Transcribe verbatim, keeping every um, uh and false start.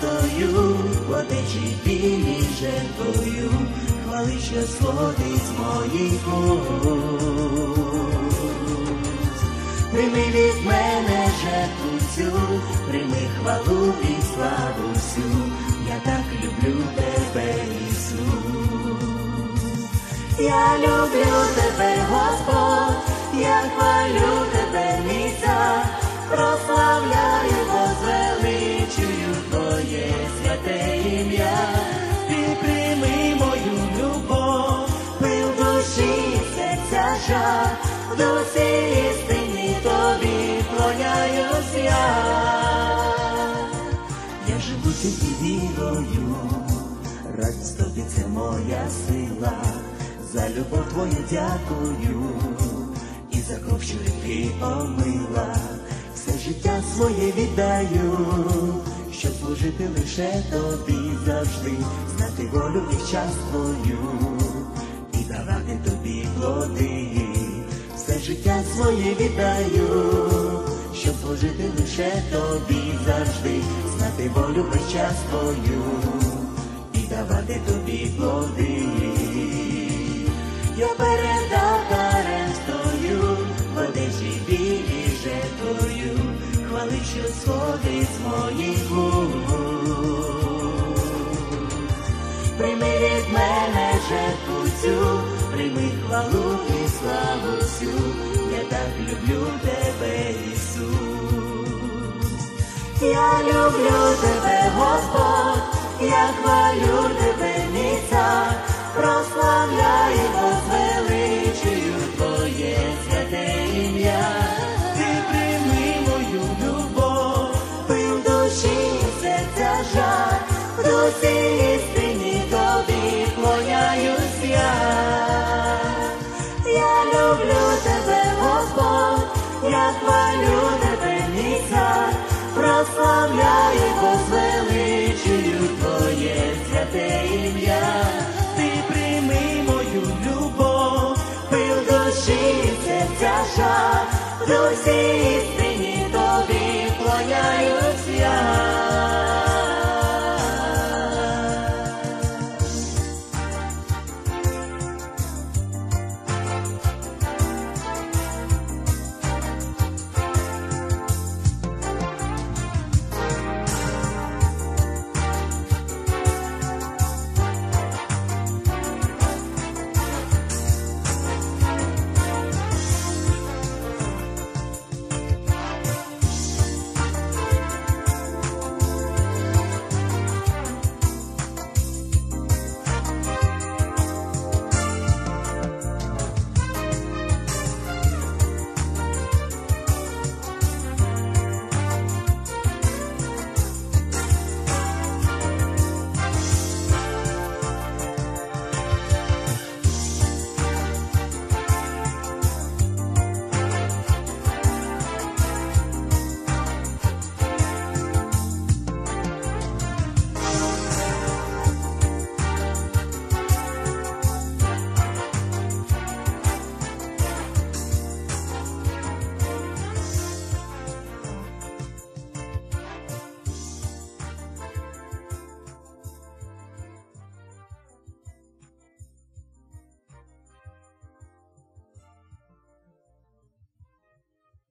стою, в одежі білій жертвою, хвали, що сходить з моїх уст. Прийми від мене жертву цю, прийми хвалу і славу всю, я так люблю тебе, Ісус. Я люблю тебе, Господь, я хвалю тебе, мій цар, прославляю, возвеличую Твоє святе ім'я. Ти прийми мою любов, пил душі, серця жар, в дусі істині Тобі вклоняюсь я. Я живу тільки вірою, радість Тобі це моя сила, за любов Твою дякую, і за кров, що ріки омила. Все життя своє віддаю, щоб служити лише Тобі завжди, знати волю і час Твою, і давати Тобі плоди. Все життя своє віддаю, щоб служити лише Тобі завжди, знати волю і час Твою, і давати Тобі плоди. Я перед алтарем стою, в одежі білій жертвою, хвали, що сходить з моїх уст. Прийми від мене жертву цю, прийми хвалу і славу всю, я так люблю тебе, Ісус. Я люблю тебе, Господь, я хвалю тебе, мій цар, прославляю, возвеличую Твоє святе ім'я. Ти прийми мою любов, пил душі, серця жар, в дусі істині Тобі вклоняюсь я. Я люблю тебе, Господь, я хвалю тебе, мій цар, прославляю, возвеличую Твоє святе ім'я. Ти прийми мою любов, пил душі, серця жар, в дусі істині